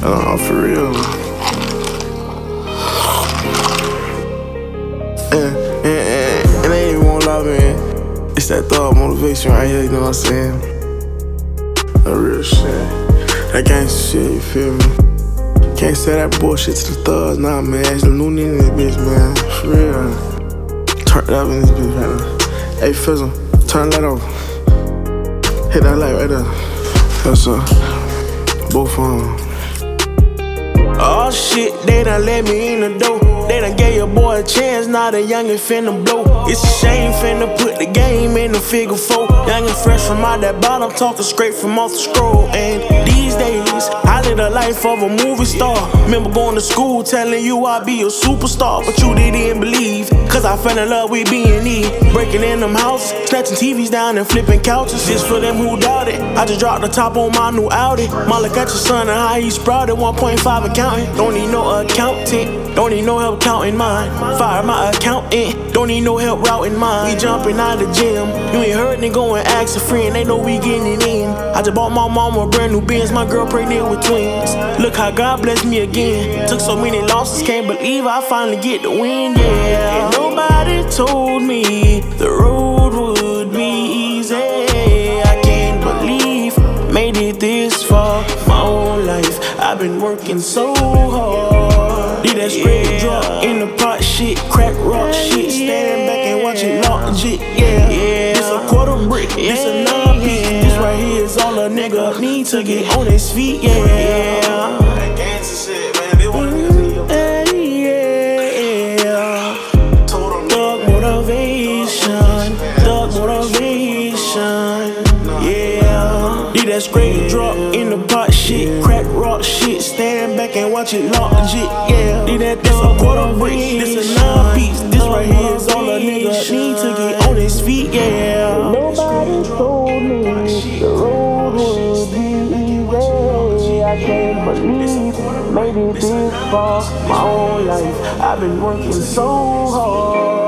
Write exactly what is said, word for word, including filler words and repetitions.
Uh, for real. And, and, and, and they ain't won't lie, man. It's that thug motivation right here, you know what I'm saying? The real shit. That gangsta shit, you feel me? Can't say that bullshit to the thugs, nah, man. It's the new nigga in this bitch, man. For real. Turn it up in this bitch, man. Hey, Fizzle, turn that off. Hit that light right there. That's up. Both of them. Oh shit, they done let me in the door. They done gave your boy a chance, now the youngin' finna blow. It's a shame finna put the game in the figure four. Youngin' fresh from out that bottom, talking straight from off the scroll. And these days, I live the life of a movie star. Remember going to school telling you I'd be a superstar, but you didn't believe, cause I fell in love with B and E. Breaking in them houses, snatching T Vs down and flipping couches. This for them who doubt it. I just dropped the top on my new Audi. Ma, look at your son and how he sprouted. one point five accountant. Don't need no accountant. Don't need no help counting mine. Fire my accountant. Don't need no help routing mine. We jumping out the gym. You ain't heard me go and ask a friend. They know we getting it in. I just bought my mama a brand new Benz. My girl pregnant with twins. Look how God blessed me again. Took so many losses, can't believe I finally get the win, yeah. And nobody told me the road would be easy. I can't believe made it this far. My whole life I've been working so hard. Did that straight drop in the pot shit, crack rock shit. Stand back and watch it lock legit, yeah. This a quarter brick, this a nine piece. This right here is all a nigga need to get on his feet, yeah. That gangsta shit, man. They wanna Thug motivation, thug motivation, yeah. Did that straight drop in the pot shit, crack rock shit. Stand back and watch it lock legit, yeah. Did that this a quarter brick, this a nine piece. This right here is all a nigga need to get on his feet, yeah. Nobody told me the road would be easy. I can't believe made it this far. My whole life I've been working so hard.